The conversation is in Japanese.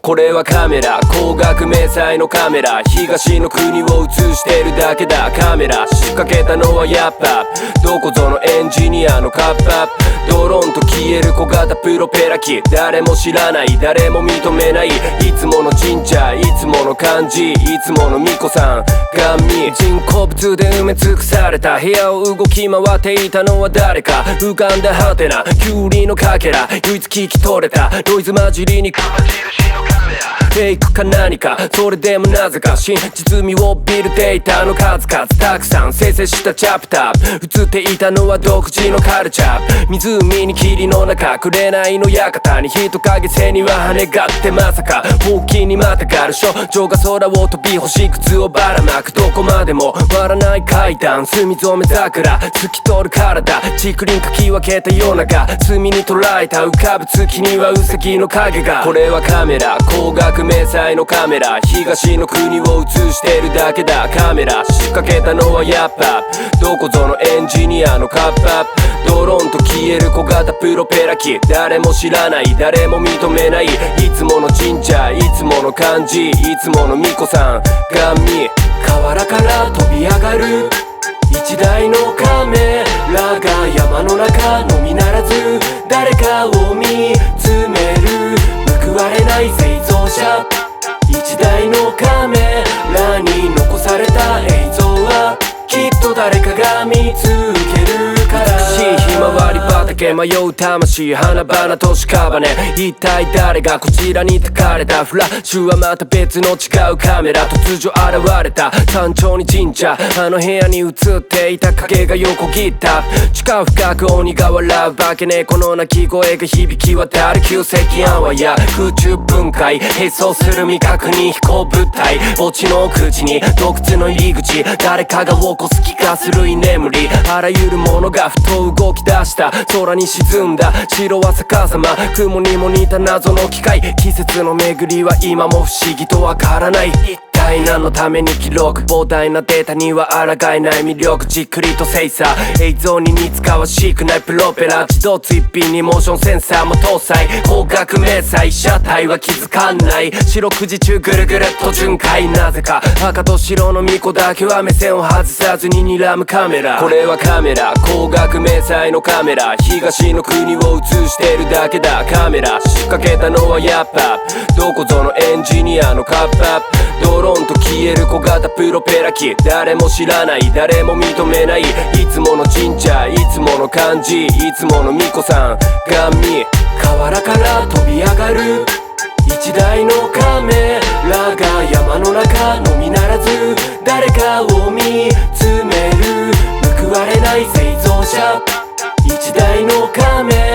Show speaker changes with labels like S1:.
S1: これはカメラ、光学迷彩のカメラ、東の国を映してるだけだカメラ。仕掛けたのはやっぱどこぞのエンジニアのカッパ。ドローンと消える小型プロペラ機、誰も知らない誰も認めない、いつもの神社いつもの漢字いつもの巫女さんガンミ。人工物で埋め尽くされた部屋を動き回っていたのは誰か、浮かんだハテナキュウリのかけら、唯一聞き取れたノイズ混じりにカバ印のカメラ。フェイクか何かそれでもなぜか真実味を帯びるデータの数々たくさん生成したチャプター、映っていたのは独自のカルチャー。湖に霧の中紅の館に人影背には羽がってまさかほうきにまたがる少女が空を飛び星靴をばらまく、どこまでも割らない階段墨染め桜透き通る体竹林かき分けたようなが墨に捉えた浮かぶ月にはウサギの影が。これはカメラ、光学迷彩のカメラ、東の国を映してるだけだカメラ。仕掛けたのはやっぱどこぞのエンジニアのカッパ。ドローンと消える小型プロペラ機、誰も知らない誰も認めない、いつもの神社いつもの漢字いつもの巫女さんガンミ。河原から飛び上がる一台のカメラが山の中のみならず誰かを見つめる報われない生存者。一台のカメラに残された映像はきっと誰かが見つけるから。美しいひまわり畑迷う魂花々と屍、一体誰がこちらにたかれた。フラッシュはまた別の違うカメラ、突如現れた山頂に神社、あの部屋に映っていた影が横切った。地下深く鬼が笑う化け猫の鳴き声が響き渡る旧石庵はや空中分解並走する未確認飛行物体、墓地の奥地に洞窟の入り口、誰かが起こす気がする居眠り、あらゆるものがふと動き出した。空に沈んだ白は逆さま、雲にも似た謎の機械、季節の巡りは今も不思議とわからない。一体何のために記録、膨大なデータには抗えない魅力、じっくりと精査映像に似つかわしくないプロペラ、自動追品にモーションセンサーも搭載、光学迷彩車体は気づかない四六時中ぐるぐるっと巡回、なぜか赤と白の巫女だけは目線を外さずに睨むカメラ。これはカメラ、光学迷彩のカメラ、東の国を映してるだけだカメラ。仕掛けたのはやっぱどこぞのエンジニアのカッパ。ドローンと消える小型プロペラ機、誰も知らない誰も認めない、いつもの神社いつもの漢字いつもの巫女さんガンミ。河原から飛び上がる一台のカメラが山の中のみならず誰かを見つめる報われない生存者。一台のカメ